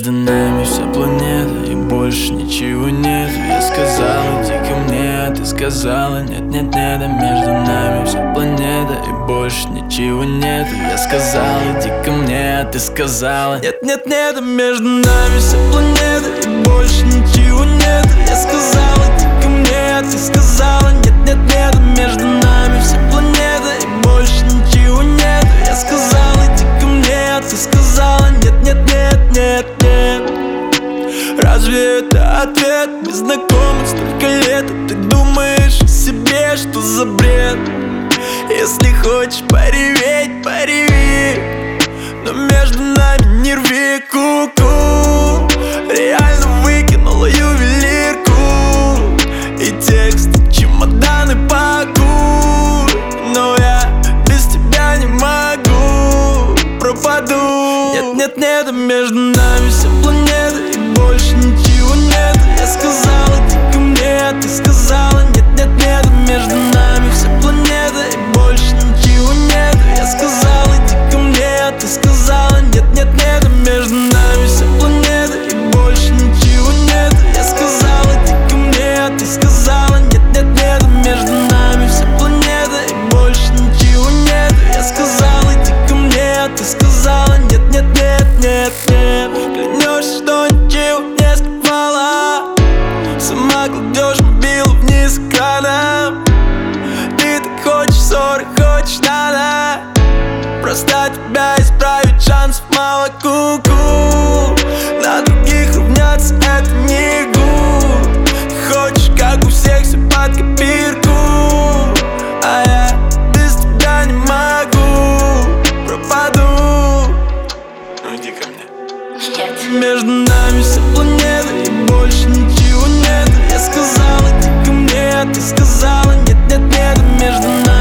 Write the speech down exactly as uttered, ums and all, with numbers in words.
между нами вся планета, и больше ничего нет. Я сказала, иди ко мне, ты сказала, нет, нет, нет. А между нами вся планета, и больше ничего нет. Я сказала, иди ко мне, ты сказала, нет, нет, нет. А между нами вся планета, и больше ничего нет. Я сказала, иди ко мне, ты сказала, нет, нет, нет. А между нами вся планета, и больше ничего нет. Я сказала, иди ко мне, ты сказала, нет, нет, нет, нет, нет. Разве это ответ? Мы знакомы столько лет, а ты думаешь о себе, что за бред? Если хочешь пореветь, пореви, но между нами не рви, ку-ку. Реально выкинула ювелирку и текст, чемоданы пакуй. Но я без тебя не могу, пропаду. Нет, нет, нет, а между нами вся планета, и больше ничего нет. Я сказала, иди ко мне, ты сказала, нет, нет, нет. А между нами вся планета, и больше ничего нет. Я сказала, иди ко мне, ты сказала, нет, нет, нет. А между нами вся планета, и больше ничего нет. Я сказала, иди ко мне, ты сказала, нет, нет, нет. А между нами вся планета, и больше ничего нет. Я сказала, иди ко мне, ты сказала, нет, нет, нет, нет, нет. Клянешься, что ничего не скрывала, сама кладешь мобилу вниз экраном. Ты так хочешь ссоры, хочешь надо, просто тебя исправить шансов мало, ку-ку. На других равняться это не гуд. Ты хочешь, как у всех, все под копирку, а я без тебя не могу, пропаду. Ну иди ко мне. Нет. Между нами вся планета, и больше ничего нет. Я сказала, иди ко мне, ты сказала, нет, нет, нет. А между нами